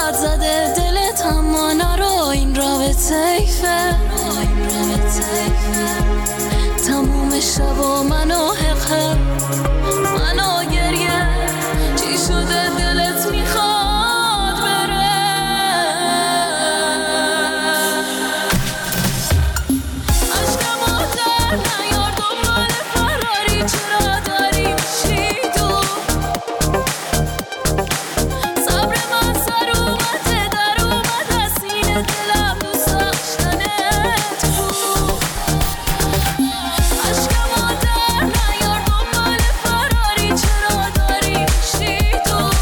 زد زده دلت اما نرو این رابطه ایفه تموم شب و منو حقه منو گریه چی شده دلت میخواد بره عشقمو در نیار دنبال فراری چرا داری میشی دور صبر من سر اومده در اومده سینه دلم دوست داشتنت بود عشقمو در نیار دنبال فراری چرا داری میشی دور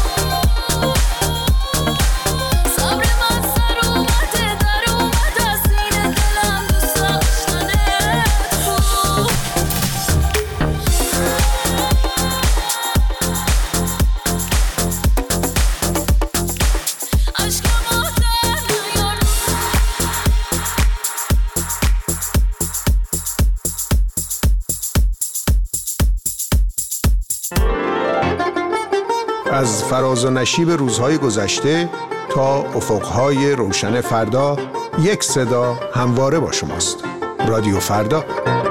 صبر من سر اومده در اومده سینه دلم دوست داشتنت بود عشقمو در نیار از فراز و نشیب روزهای گذشته تا افقهای روشن فردا، یک صدا همواره با شماست. رادیو فردا.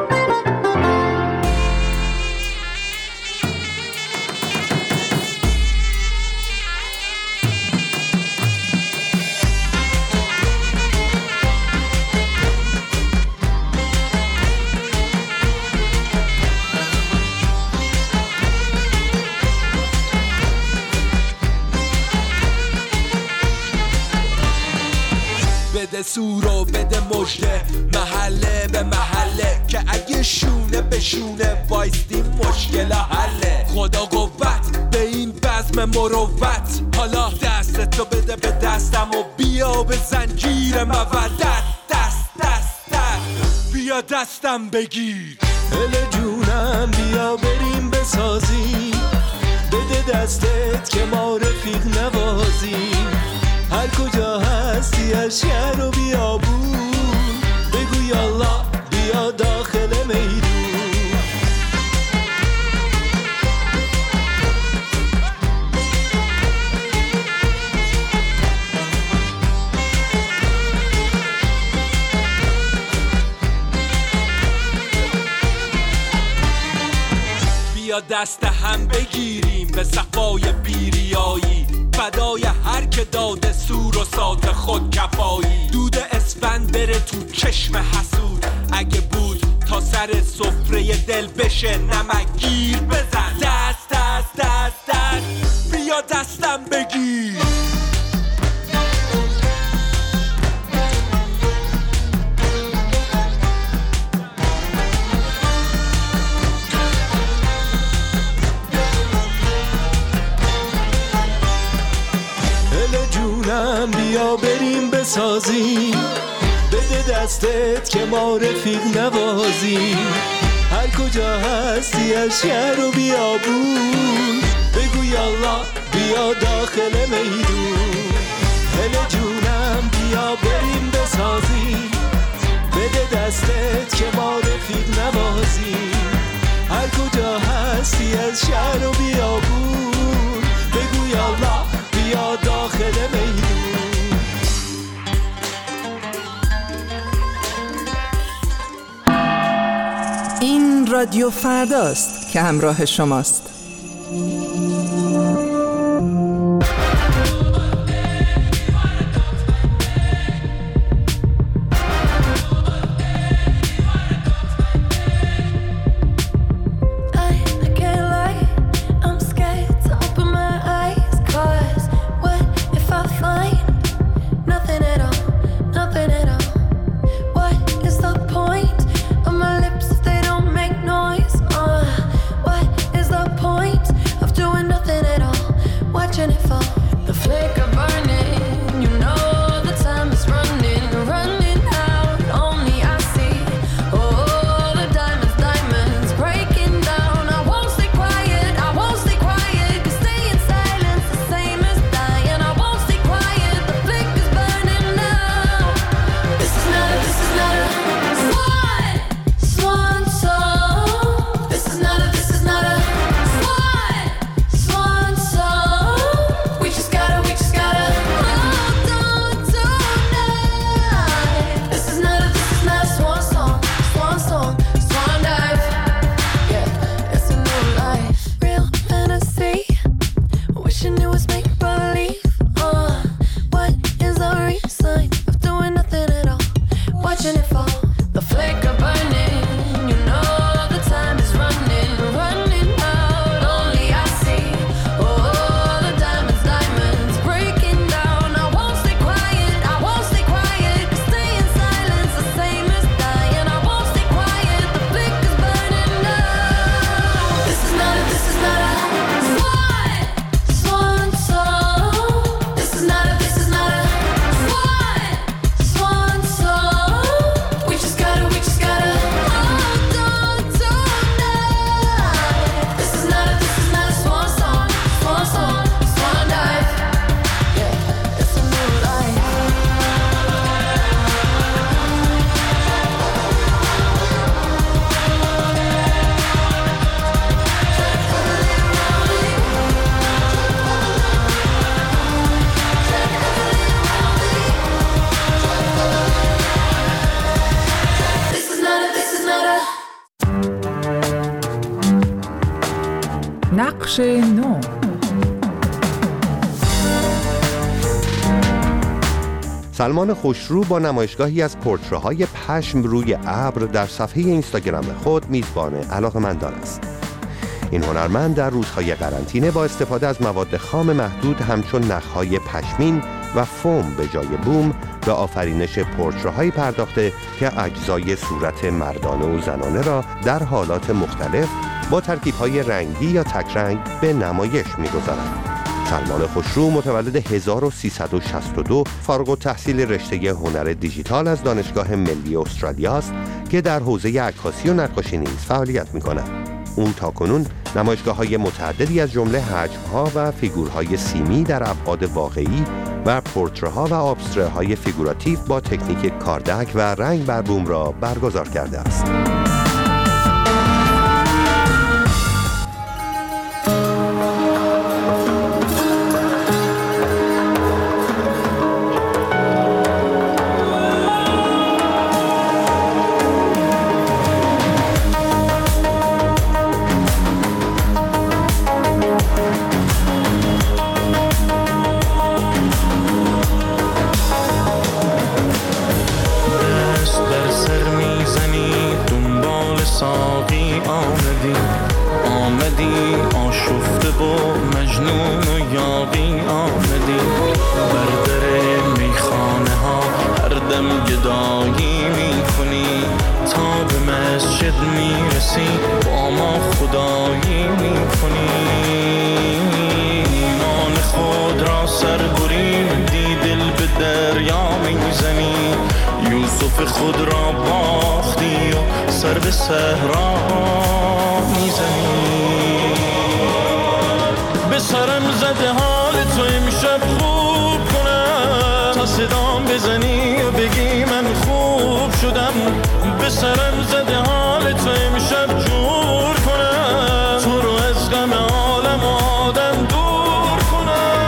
بده سور و بده مژده محله به محله که اگه شونه به شونه وایستیم مشکل حله خدا قوت به این بزم مروت حالا دستتو بده به دستم و بیا به زنجیر مودت دست دست دست بیا دستم بگیر هل جونم بیا بریم بسازیم بده دستت که ما رفیق نوازیم هر کجا هستی از شهر و بیابون بگو یالله بیا داخل میدون بیا دست هم بگیریم به صفای بیریایی فدای هر که داده سور و سات خود کفایی دود اسفند بره تو چشم حسود اگه بود تا سر سفره دل بشه نمک گیر بزن دست دست دست دست بیا دستم بگیر بیا بریم بسازیم بده دستت که ما رفیق نوازیم هر کجا هستی از شهر و بیابون بگو یالله بیا داخل میدون هل جونم بیا بریم بسازیم بده دستت که ما رفیق نوازیم هر کجا هستی از شهر و بیابون بگو یالله بیا داخل میدون این رادیو فرداست که همراه شماست. What is the point of doing nothing at all? بخش نو. سلمان خوشرو با نمایشگاهی از پورتره‌های پشم روی ابر در صفحه اینستاگرام خود میزبان علاقه‌مندان است. این هنرمند در روزهای قرنطینه با استفاده از مواد خام محدود همچون نخهای پشمین و فوم به جای بوم به آفرینش پورتره‌هایی پرداخته که اجزای صورت مردانه و زنانه را در حالات مختلف با ترکیب‌های رنگی یا تک‌رنگ به نمایش می‌گذارد. سلمان خوشرو متولد 1362 فارغ التحصیل رشته هنر دیجیتال از دانشگاه ملی استرالیا است که در حوزه عکاسی و نقاشی نیز فعالیت می‌کند. اون تاکنون نمایشگاه‌های متعددی از جمله حجم‌ها و فیگورهای سیمی در ابعاد واقعی و پورتره‌ها و آبستره‌های فیگوراتیو با تکنیک کاردک و رنگ بر بوم را برگزار کرده است. آمدی آشفته با مجنون و یاغی آمدی بر در میخانه ها هر دم گدایی میکنی تا به مسجد میرسی با ما خدایی میکنی ایمان خود را سربریدی دل به دریا میزنی یوسف خود را باختی و سر به صحرا میزنی به سرم زده حال تو امشب خوب کنم تا صدام بزنی و بگی من خوب شدم به سرم زده حال تو امشب جور کنم تو رو از غم عالم آدم دور کنم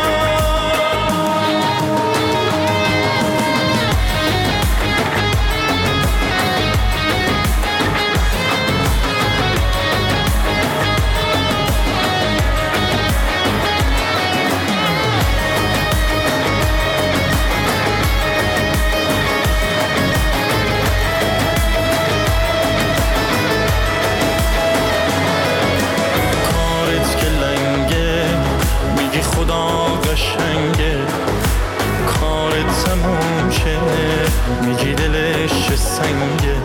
قشنگه کارت تموم شه میگی دلش سنگه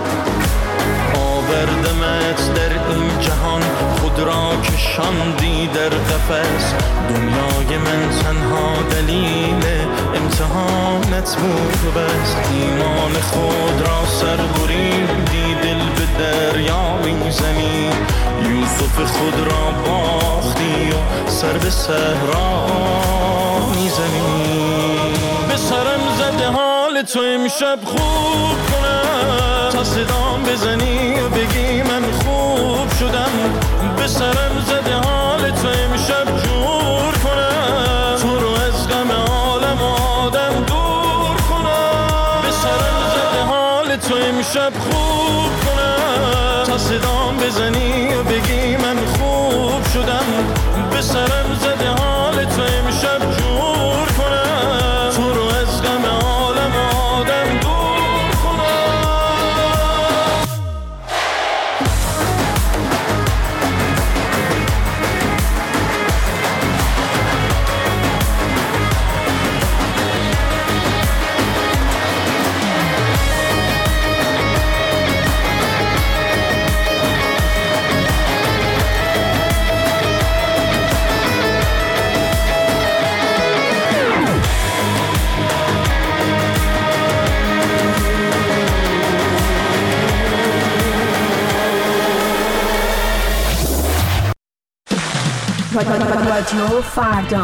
آوردمت در این جهان خود را کشاندی در قفس دنیای من تنها دلیل امتحانت بود بس ایمان خود را سربریدی دل به دریا میزنی یوسف خود را باختی و سر به صحرا میزنی به سرم زده حال تو امشب خوب کنم تا صدام بزنی و بگی من خوب شدم به سرم زده حال تو امشب جور کنم تو رو از غم عالم آدم دور کنم به سرم زده حال تو امشب خوب کنم تا صدام بزنی و بگی من خوب شدم به سرم زده حال تو امشب جور کنم تو رو از غم عالم آدم دور کنم رادیو فردا.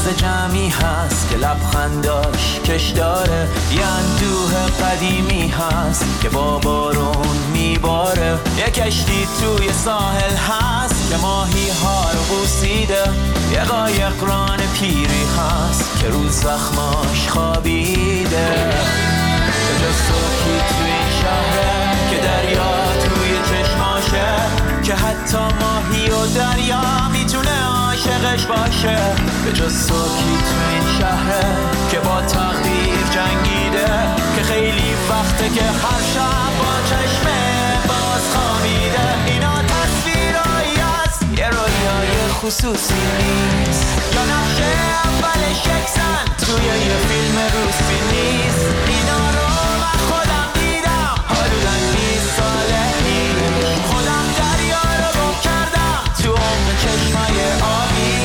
دست جمعی هست که لبخنداش کش داره، یه اندوه قدیمی هست که با بارون میباره، یه کشتی توی ساحل هست که ماهی ها رو بوسیده، یه قایق ران پیری هست که روز زخماش خوابیده. به جز سوکی توی این شهره که دریا توی چشماشه، که حتی ماهی و دریا میتونه عاشقش باشه. به جز سوکی توی این شهره که با تقدیر جنگیده، که خیلی وقته که هر شب با چشمه باز خوابیده. اینا تصویرایی هست، یه رویای خصوصی نیست، یا نقشه اولش یک زن توی یه فیلم روسی نیست. اینا رو من خودم دیدم حدوداً 20 ساله پیش، خودم دریا رو گم کردم تو عمق چشمای آبی.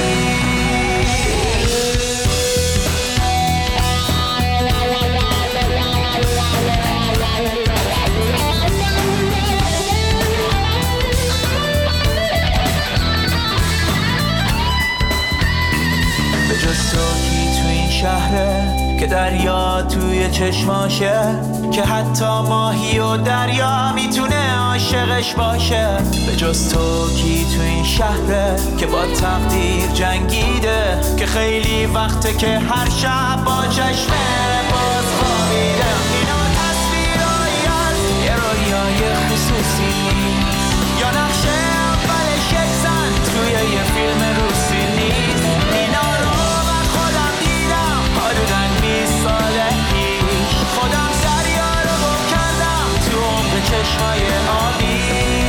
به جز سوکی تو این شهره که دریا توی چشماشه، که حتی ماهی و دریا میتونه عاشقش باشه. به جز تو کی تو این شهره که با تقدیر جنگیده، که خیلی وقته که هر شب با چشمه باز خوابیده. اینا تصویرایی هست، یه رویای خصوصی نیست، یا نقشه اولش یک زن توی یه فیلم روسی نیست. اینا رو من خودم دیدم حدوداً 20 ساله پیش، خودم دریا رو گم کردم تو عمق چشمای آبی.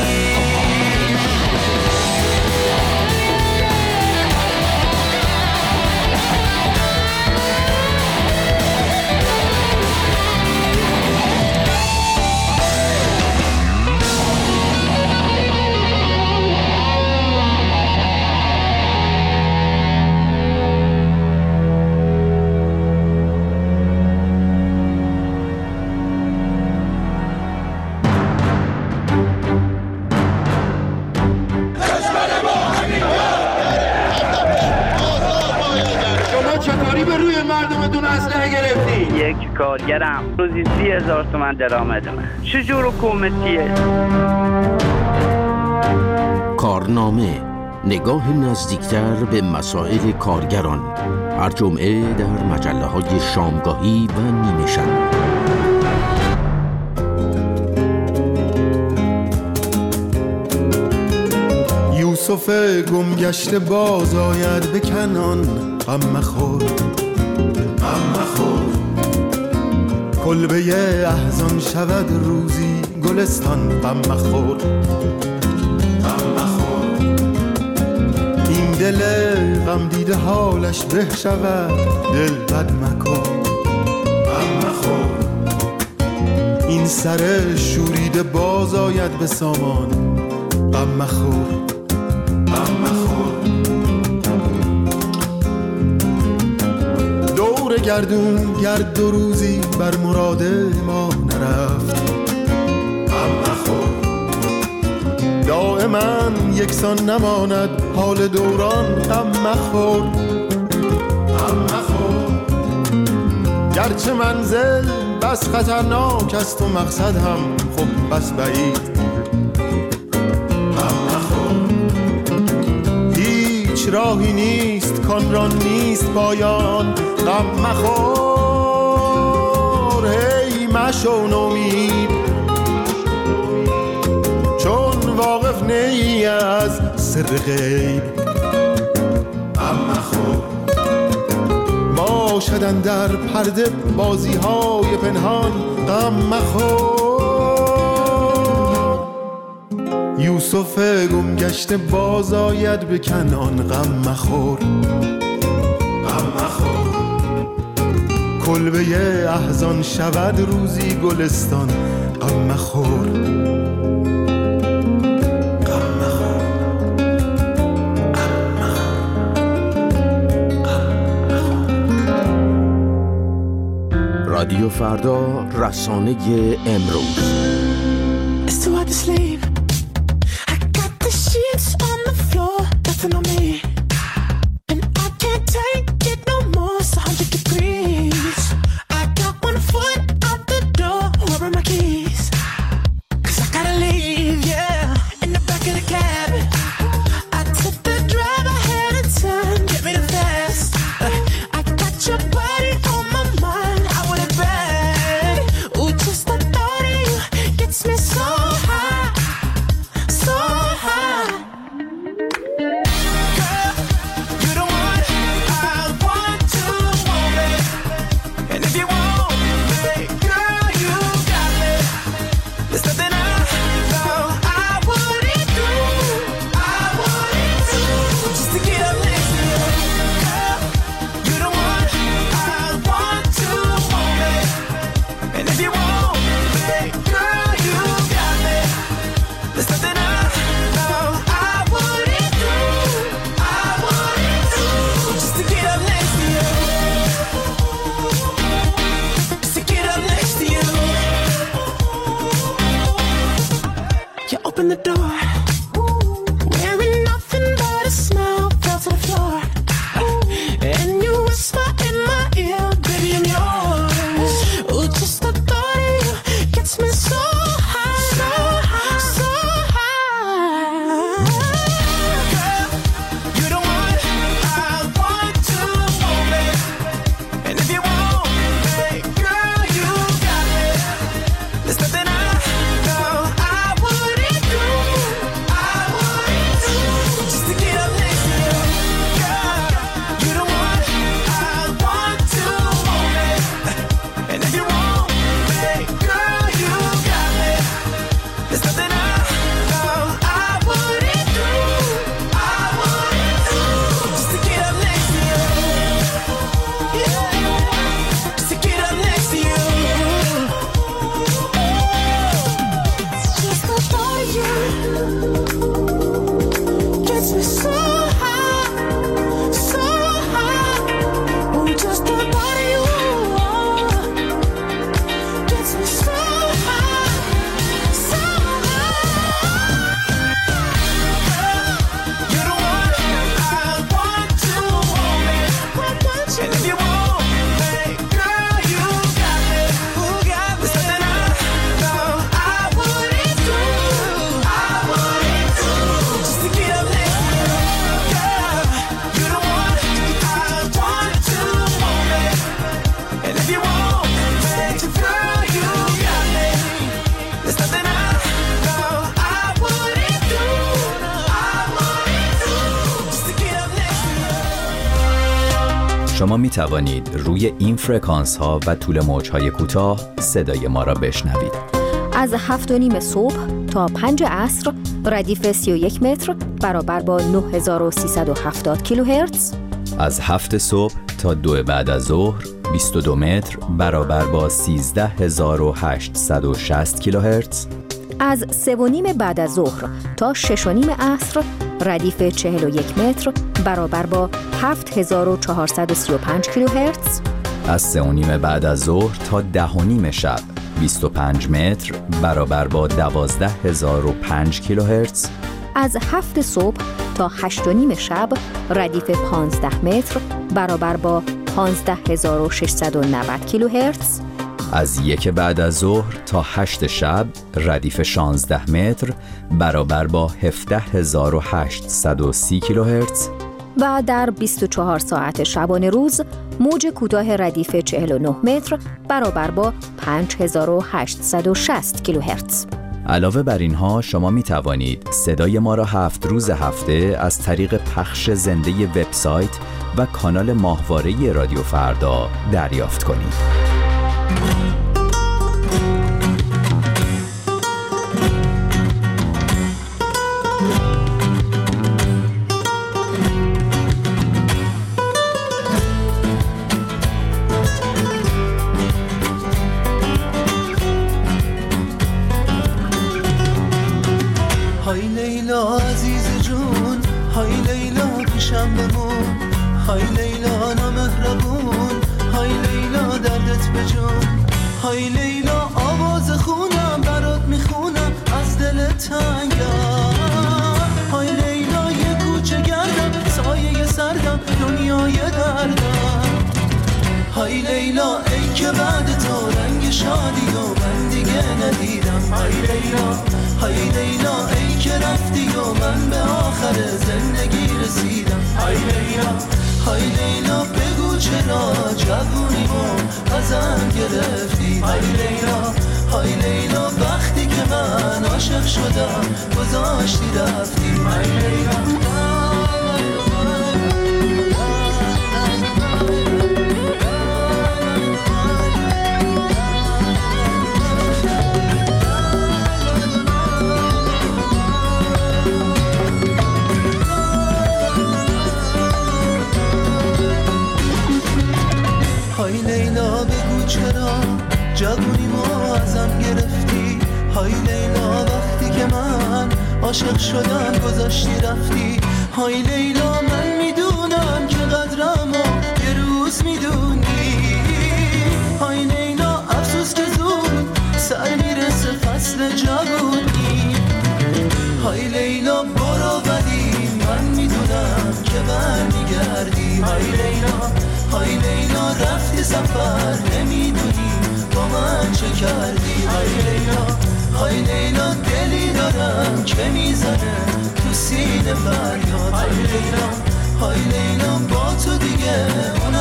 یک کارگرم روزی 30,000 تومان درآمدمه. چجور حکومتیه؟ کارنامه، نگاه نزدیکتر به مسائل کارگران، هر جمعه در مجله‌های شامگاهی و نیمه شب. یوسف گمگشته باز آید به کنعان، غم مخور غم مخور. کلبه احزان شود روزی گلستان، غم مخور غم مخور. این دل غم دیده حالش به شود، دل بد مکن غم مخور. این سر شوریده باز آید به سامان، غم مخور غم مخور. دور گردون گرد دو روزی بر مراد ما نرفت، غم مخور. دائما یکسان نماند حال دوران، غم مخور غم مخور. گرچه منزل بس خطرناک است و مقصد هم خب بس بعید، غم مخور. هیچ راهی نیست کان را نیست پایان، غم مخور. هی مشو نومید چون واقف نی از سر غیب، غم مخور. باشدن در پرده بازی های پنهان، غم مخور. یوسف گمگشته باز آید به کنعان، غم مخور غم مخور. کلبه احزان شود روزی گلستان، غم مخور غم مخور غم مخور. رادیو فردا، رسانه امروز. Nothing on me, and I can't take it in the door. Wearing nothing but a smile, fell to the floor. And you whisper in my ear, baby, I'm yours. Oh, just the thought of you gets me so high, so high, so high. Girl, you the one I want to hold me. And if you want me, girl, you got me. There's nothing I know I wouldn't do, I wouldn't do, just to get up next to you. Girl, you the one I want to hold me. And if you want me, girl, you got me. There's nothing I know I wouldn't do, I wouldn't do, just to get up next to you. Yeah, just to get up next to you. Just the thought of you gets me so high, so high. Oh, just the thought of you gets me so high, so high. You're the one I want to hold me. And if you want me, girl, you got me. There's nothing I know I wouldn't do, I wouldn't do, just to get up next to you. Girl, you're the one I want to hold me. And if you want me, girl, you got me. There's nothing I know I wouldn't do, I wouldn't do, just to get up next to you. شما می توانید روی این فرکانس ها و طول موج های کوتاه صدای ما را بشنوید. از 7:30 صبح تا 5 عصر ردیف 31 متر برابر با 9370 کیلوهرتز. از 7 صبح تا 2 بعد از ظهر 22 متر برابر با 13860 کیلوهرتز. از 3:30 بعد از ظهر تا 6:30 عصر ردیف 41 متر برابر با 7435 کیلوهرتز. از 3:30 بعد از ظهر تا 10:30 شب 25 متر برابر با 12005 کیلوهرتز. از 7 صبح تا 8:30 شب ردیف 15 متر برابر با 15690 کیلوهرتز. از 1 بعد از ظهر تا 8 شب ردیف 16 متر برابر با 17830 کیلوهرتز. و در 24 ساعت شبانه روز موج کوتاه ردیف 49 متر برابر با 5860 کیلوهرتز. علاوه بر اینها شما می توانید صدای ما را 7 روز هفته از طریق پخش زنده وبسایت و کانال ماهواره رادیو فردا دریافت کنید. های لیلا عزیز جون، های لیلا پیشم بمون، های لیلا نامهربون، های لیلا دردت بجون، های لیلا آواز خونم برات میخونم از دل تنگم، های لیلا یه کوچه گردم سایه سردم دنیای دردم، های لیلا ای که بعد تو رنگ شادی و من دیگه ندیدم، های لیلا های لیلا ای که رفتی و من به آخر زندگی رسیدم، های لیلا های لیلا بگو چرا جوونیمو ازم گرفتی، های لیلا های لیلا وقتی که من عاشق شدم گذاشتی رفتی، های لیلا. های لیلا بگو چرا جوونیمو ازم گرفتی، های لیلا وقتی که من عاشق شدم گذاشتی رفتی، های لیلا من میدونم که قدرمو یه روز میدونی، های لیلا افسوس که زود سر میرسه فصل جوونی،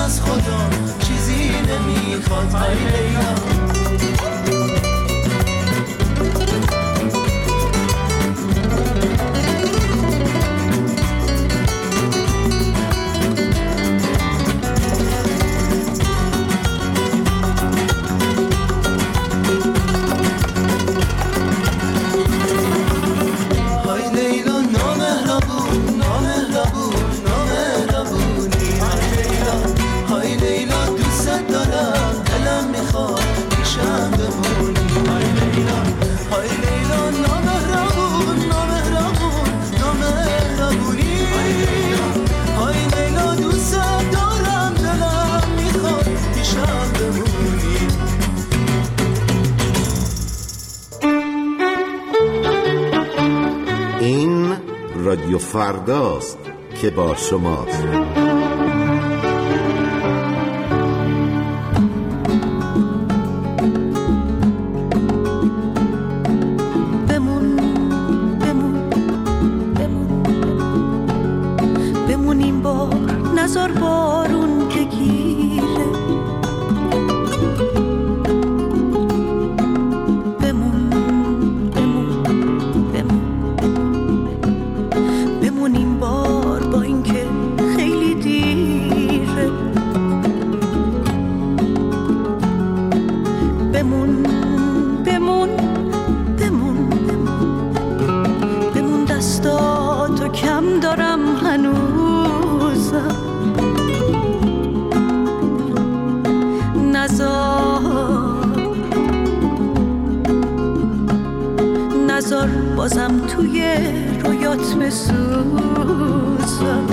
از خدا چیزی نمیخواد های لیلا. رادیو فرداست که با شماست. بمون این بار نزار بارون که گیره. نزار بازم توی رویات بسوزم.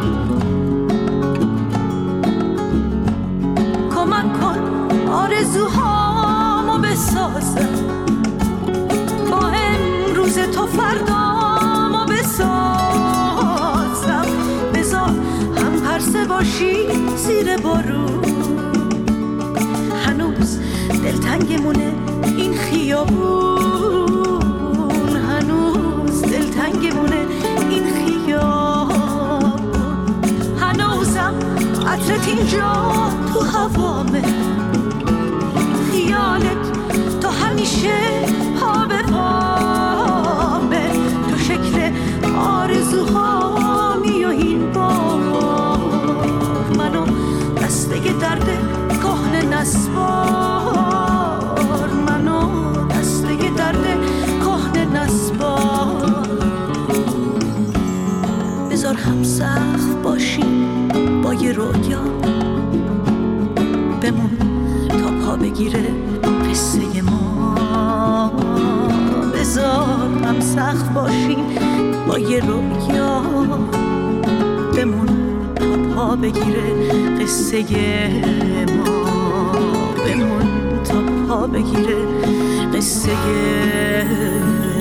کمک کن آرزوهامو بسازم، با امروز تو فردامو بسازم. بذار هم پرسه باشی زیر بارون، هنوز دلتنگمونه این خیابون، هنوز دلتنگمونه این خیابون، هنوزم عطرت اینجا تو هوامه، خیالت تو همیشه پا به پامه، تو شکل آرزوهامی و این بار منو دسته درد کهنه نسبار، منو دسته درد کهنه نسبار. بذار هم سقف باشیم با یه رویا، بمون تا پا بگیره قصه ما. بذار هم سقف باشیم با یه رویا، بمون تا پا بگیره قصه ما. بمون تا پا بگیره قصه